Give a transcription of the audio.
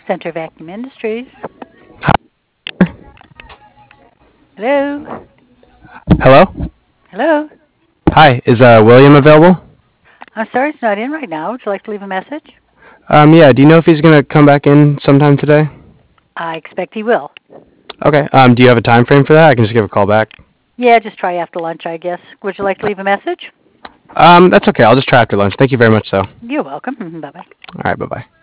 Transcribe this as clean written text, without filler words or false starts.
Center Vacuum Industries. Hello? Hello? Hello? Hi, is William available? I'm sorry, it's not in right now. Would you like to leave a message? Yeah, do you know if he's gonna come back in sometime today? I expect he will. Okay, do you have a time frame for that? I can just give a call back. Yeah, just try after lunch, I guess. Would you like to leave a message? That's okay. I'll just try after lunch. Thank you very much, though. You're welcome. Bye bye. All right, bye bye.